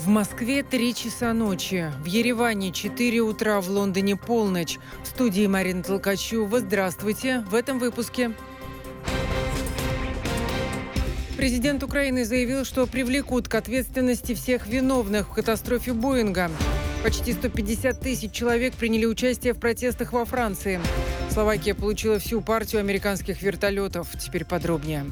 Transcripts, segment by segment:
В Москве 3 часа ночи, в Ереване 4 утра, в Лондоне полночь. В студии Марина Толкачева. Здравствуйте. В этом выпуске. Президент Украины заявил, что привлекут к ответственности всех виновных в катастрофе Боинга. Почти 150 тысяч человек приняли участие в протестах во Франции. Словакия получила всю партию американских вертолетов. Теперь подробнее.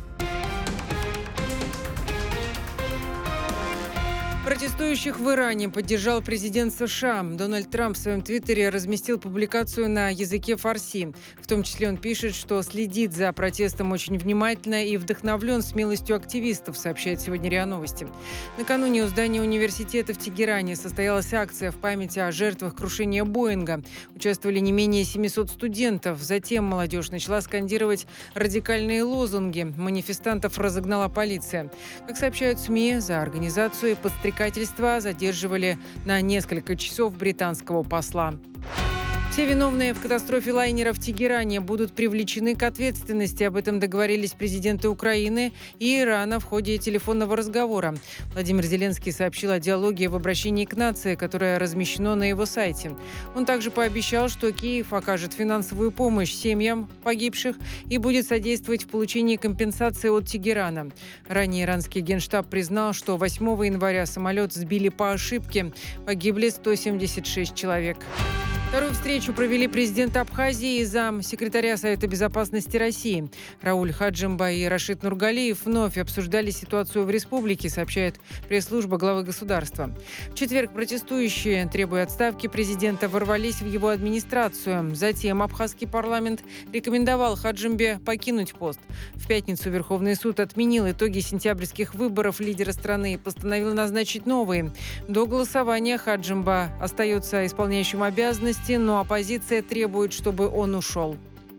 Протестующих в Иране поддержал президент США. Дональд Трамп в своем твиттере разместил публикацию на языке фарси. В том числе он пишет, что следит за протестом очень внимательно и вдохновлен смелостью активистов, сообщает сегодня РИА Новости. Накануне у здания университета в Тегеране состоялась акция в память о жертвах крушения Боинга. Участвовали не менее 700 студентов. Затем молодежь начала скандировать радикальные лозунги. Манифестантов разогнала полиция. Как сообщают СМИ, за организацию и подстрекательство задерживали на несколько часов британского посла. Все виновные в катастрофе лайнера в Тегеране будут привлечены к ответственности. Об этом договорились президенты Украины и Ирана в ходе телефонного разговора. Владимир Зеленский сообщил о диалоге в обращении к нации, которое размещено на его сайте. Он также пообещал, что Киев окажет финансовую помощь семьям погибших и будет содействовать в получении компенсации от Тегерана. Ранее иранский генштаб признал, что 8 января самолет сбили по ошибке. Погибли 176 человек. Вторую встречу провели президент Абхазии и замсекретаря Совета безопасности России. Рауль Хаджимба и Рашид Нургалиев вновь обсуждали ситуацию в республике, сообщает пресс-служба главы государства. В четверг протестующие, требуя отставки президента, ворвались в его администрацию. Затем абхазский парламент рекомендовал Хаджимбе покинуть пост. В пятницу Верховный суд отменил итоги сентябрьских выборов лидера страны и постановил назначить новые. До голосования Хаджимба остается исполняющим обязанности, но оппозиция требует, чтобы он ушел.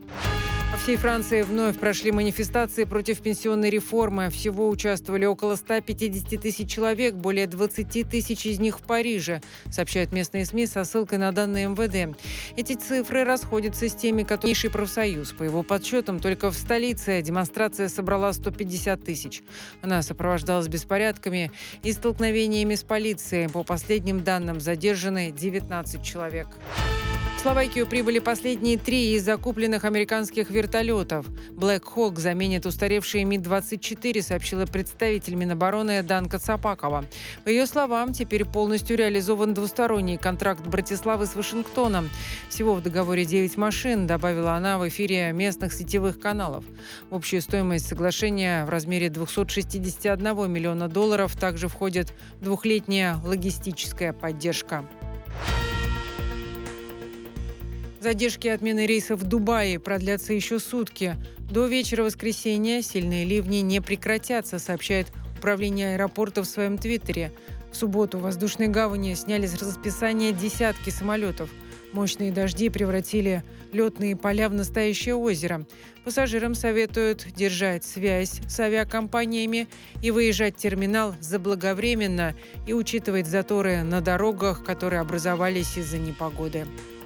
По всей Франции вновь прошли манифестации против пенсионной реформы. Всего участвовали около 150 тысяч человек, более 20 тысяч из них в Париже, сообщают местные СМИ со ссылкой на данные МВД. Эти цифры расходятся с теми, которые профсоюз. По его подсчетам, только в столице демонстрация собрала 150 тысяч. Она сопровождалась беспорядками и столкновениями с полицией. По последним данным, задержаны 19 человек. В Словакию прибыли последние 3 из закупленных американских вертолетов. Black Hawk заменит устаревшие Ми-24, сообщила представитель Минобороны Данка Цапакова. По ее словам, теперь полностью реализован двусторонний контракт Братиславы с Вашингтоном. Всего в договоре 9 машин, добавила она в эфире местных сетевых каналов. В общую стоимость соглашения в размере $261 миллиона также входит двухлетняя логистическая поддержка. Задержки отмены рейсов в Дубае продлятся еще сутки. До вечера воскресенья сильные ливни не прекратятся, сообщает управление аэропорта в своем твиттере. В субботу в воздушной гавани сняли с расписания десятки самолетов. Мощные дожди превратили летные поля в настоящее озеро. Пассажирам советуют держать связь с авиакомпаниями и выезжать в терминал заблаговременно и учитывать заторы на дорогах, которые образовались из-за непогоды.